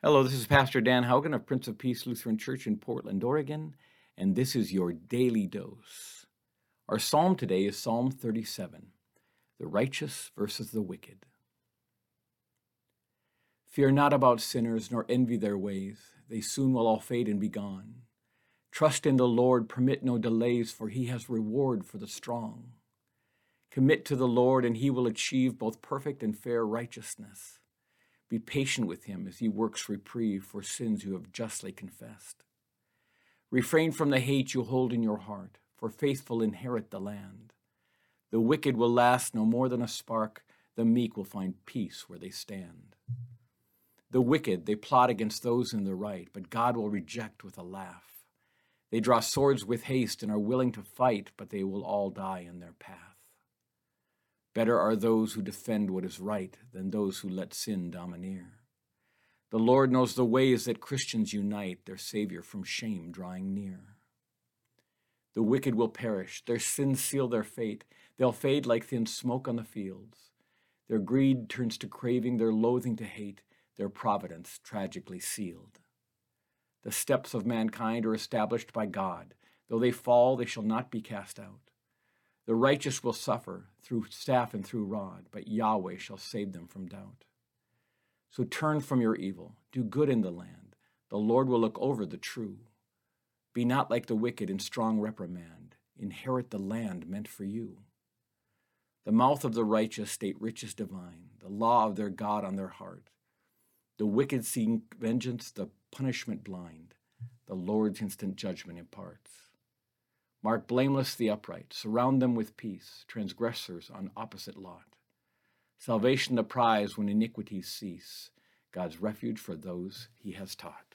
Hello, this is Pastor Dan Haugen of Prince of Peace Lutheran Church in Portland, Oregon, and this is your daily dose. Our psalm today is Psalm 37, the righteous versus the wicked. Fear not about sinners, nor envy their ways. They soon will all fade and be gone. Trust in the Lord, permit no delays, for he has reward for the strong. Commit to the Lord, and he will achieve both perfect and fair righteousness. Be patient with him as he works reprieve for sins you have justly confessed. Refrain from the hate you hold in your heart, for faithful inherit the land. The wicked will last no more than a spark, the meek will find peace where they stand. The wicked, they plot against those in the right, but God will reject with a laugh. They draw swords with haste and are willing to fight, but they will all die in their path. Better are those who defend what is right than those who let sin domineer. The Lord knows the ways that Christians unite, their Savior from shame drawing near. The wicked will perish, their sins seal their fate. They'll fade like thin smoke on the fields. Their greed turns to craving, their loathing to hate, their providence tragically sealed. The steps of mankind are established by God. Though they fall, they shall not be cast out. The righteous will suffer through staff and through rod, but Yahweh shall save them from doubt. So turn from your evil, do good in the land. The Lord will look over the true. Be not like the wicked in strong reprimand. Inherit the land meant for you. The mouth of the righteous state riches divine, the law of their God on their heart. The wicked seek vengeance, the punishment blind. The Lord's instant judgment imparts. Mark blameless the upright, surround them with peace, transgressors on opposite lot. Salvation the prize when iniquities cease, God's refuge for those he has taught.